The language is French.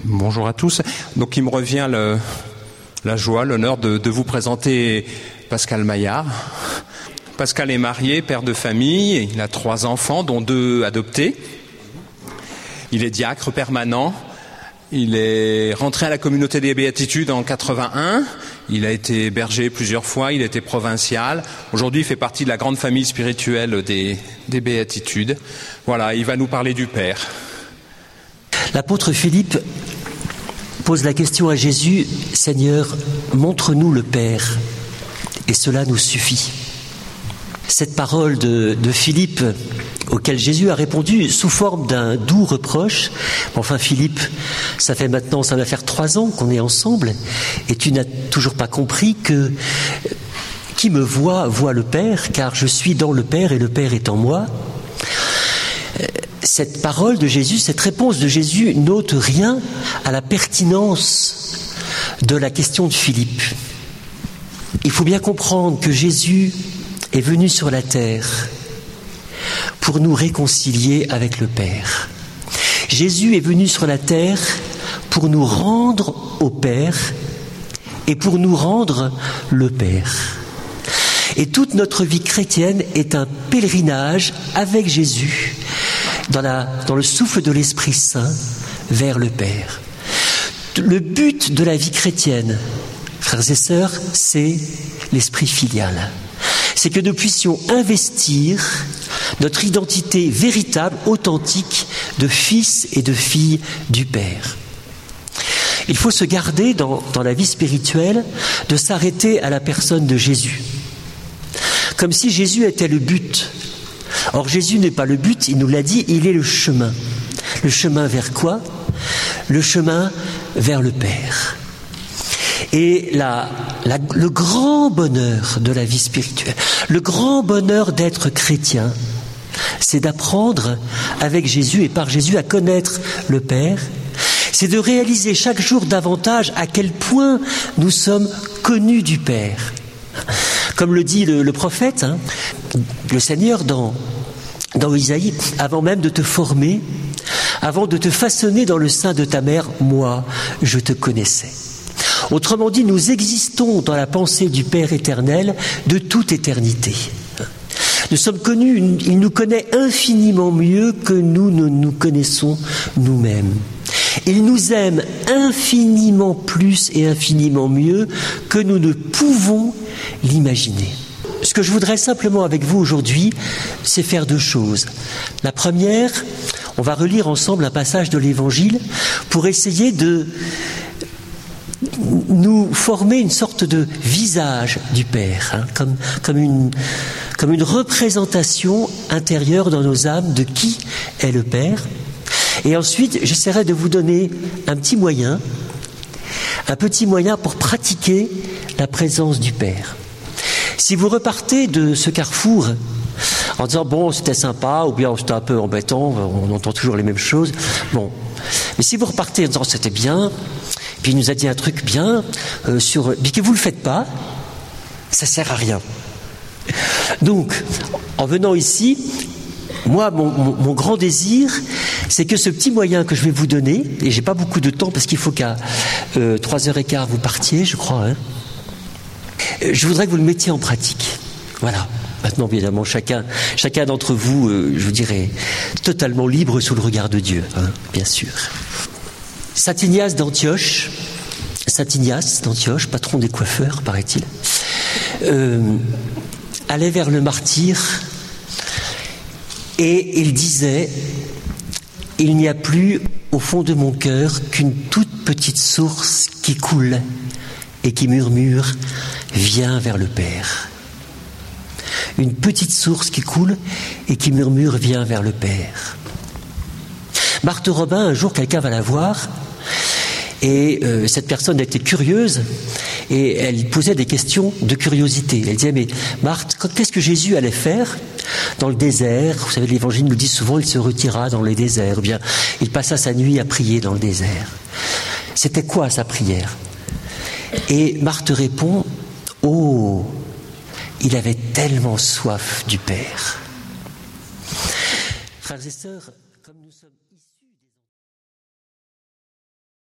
Bonjour à tous. Donc il me revient la joie, l'honneur de vous présenter Pascal Maillard. Pascal est marié, père de famille, il a 3 enfants, dont 2 adoptés. Il est diacre permanent. Il est rentré à la communauté des Béatitudes en 81. Il a été berger plusieurs fois, il a été provincial. Aujourd'hui, il fait partie de la grande famille spirituelle des Béatitudes. Voilà, il va nous parler du Père. L'apôtre Philippe pose la question à Jésus, « Seigneur, montre-nous le Père, et cela nous suffit. » Cette parole de Philippe, auquel Jésus a répondu sous forme d'un doux reproche. Enfin, Philippe, ça va faire 3 ans qu'on est ensemble, et tu n'as toujours pas compris que qui me voit le Père, car je suis dans le Père et le Père est en moi. Cette parole de Jésus, cette réponse de Jésus n'ôte rien à la pertinence de la question de Philippe. Il faut bien comprendre que Jésus est venu sur la terre pour nous réconcilier avec le Père. Jésus est venu sur la terre pour nous rendre au Père et pour nous rendre le Père. Et toute notre vie chrétienne est un pèlerinage avec Jésus dans le souffle de l'Esprit Saint vers le Père. Le but de la vie chrétienne, frères et sœurs, c'est l'esprit filial. C'est que nous puissions investir notre identité véritable, authentique, de fils et de filles du Père. Il faut se garder dans la vie spirituelle de s'arrêter à la personne de Jésus, comme si Jésus était le but. Or, Jésus n'est pas le but, il nous l'a dit, il est le chemin. Le chemin vers quoi ? Le chemin vers le Père. Et le grand bonheur de la vie spirituelle, le grand bonheur d'être chrétien, c'est d'apprendre avec Jésus et par Jésus à connaître le Père. C'est de réaliser chaque jour davantage à quel point nous sommes connus du Père. Comme le dit le prophète, le Seigneur dans Isaïe, avant même de te former, avant de te façonner dans le sein de ta mère, moi, je te connaissais. Autrement dit, nous existons dans la pensée du Père éternel de toute éternité. Nous sommes connus, il nous connaît infiniment mieux que nous ne nous connaissons nous-mêmes. Il nous aime infiniment plus et infiniment mieux que nous ne pouvons l'imaginer. Ce que je voudrais simplement avec vous aujourd'hui, c'est faire 2 choses. La première, on va relire ensemble un passage de l'Évangile pour essayer de nous former une sorte de visage du Père, comme une représentation intérieure dans nos âmes de qui est le Père. Et ensuite, j'essaierai de vous donner un petit moyen pour pratiquer la présence du Père. Si vous repartez de ce carrefour en disant « bon, c'était sympa » ou bien « c'était un peu embêtant, on entend toujours les mêmes choses », bon. Mais si vous repartez en disant « c'était bien », puis il nous a dit un truc bien, puis que vous ne le faites pas, ça ne sert à rien. Donc, en venant ici, moi, mon grand désir, c'est que ce petit moyen que je vais vous donner, et j'ai pas beaucoup de temps parce qu'il faut qu'à 3h15 vous partiez, je crois, je voudrais que vous le mettiez en pratique. Voilà. Maintenant, évidemment, chacun d'entre vous, je vous dirais, totalement libre sous le regard de Dieu, bien sûr. Saint Ignace d'Antioche, patron des coiffeurs, paraît-il, allait vers le martyre et il disait « Il n'y a plus au fond de mon cœur qu'une toute petite source qui coule et qui murmure « Viens vers le Père ». Une petite source qui coule et qui murmure « Viens vers le Père ». Marthe Robin, un jour, quelqu'un va la voir et cette personne était curieuse et elle posait des questions de curiosité. Elle disait « Mais Marthe, qu'est-ce que Jésus allait faire dans le désert ?» Vous savez, l'Évangile nous dit souvent « Il se retira dans les déserts » ou bien « Il passa sa nuit à prier dans le désert ». C'était quoi sa prière ? Et Marthe répond « Oh, il avait tellement soif du Père ». Frères et sœurs, comme nous sommes...